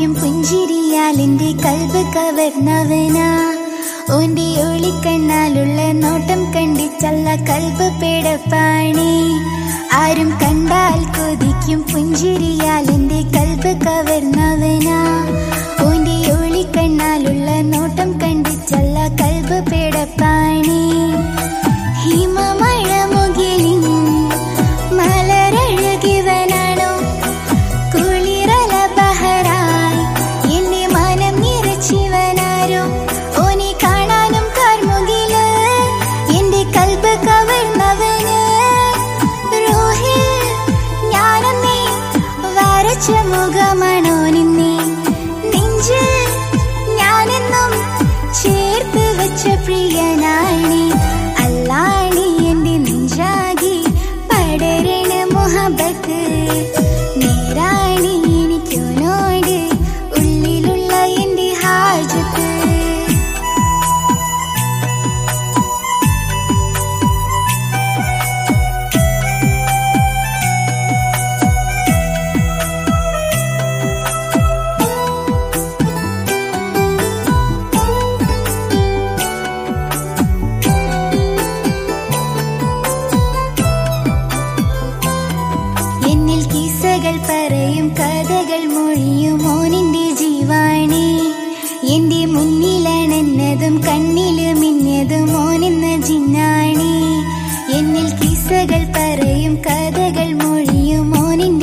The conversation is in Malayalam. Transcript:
കൊതിക്കും പുഞ്ചിരിയാൽ എന്റെ കൽബ് കവർന്നവനാ. ഓന്റെ ഒളിക്കണ്ണാലുള്ള നോട്ടം കണ്ടിച്ചല്ല കൽബ് പേടപ്പാണി. ആരും കണ്ടാൽ കൊതിക്കും പുഞ്ചിരിയാൽ എന്റെ കൽബ് കവർന്നവനാ. ഓന്റെ ഒളിക്കണ്ണാലുള്ള നോട്ടം കണ്ടിച്ചല്ല കൽബ് പേടപ്പാണി. ഹിമമഴ മുകിലിൻ മലരഴകിവനാണോ കുളിരല ബഹറായി എന്റെ മനം നിറച്ചിവനാരോ. ഓനെ കാണാനും കാർമുകില് എന്റെ കൽബ് കവർന്നവന്. റോഹിൽ ഞാനെന്നേ വരച്ച മുഖമാണോ നിന്നെ നെഞ്ചിൽ ഞാനെന്നും ചേർത്ത് വെച്ച പ്രിയനാണി. അല്ലാണി എന്റെ നെഞ്ചാകി പടരണ മുഹബത്ത്. നേരാണി എനിക്കോനോട് ഉള്ളിലുള്ള എന്റെ ഹാജത്ത്. എന്നിൽ കിസ്സകൾ പറയും കഥകൾ മൊഴിയും ഓനിന്റെ ജീവാണി. എന്റെ മുന്നിലണന്നതും കണ്ണില് മിന്നതും ഓനെന്ന ജിന്നാണി. എന്നിൽ കിസ്സകൾ പറയും കഥകൾ മൊഴിയും ഓനിന്റെ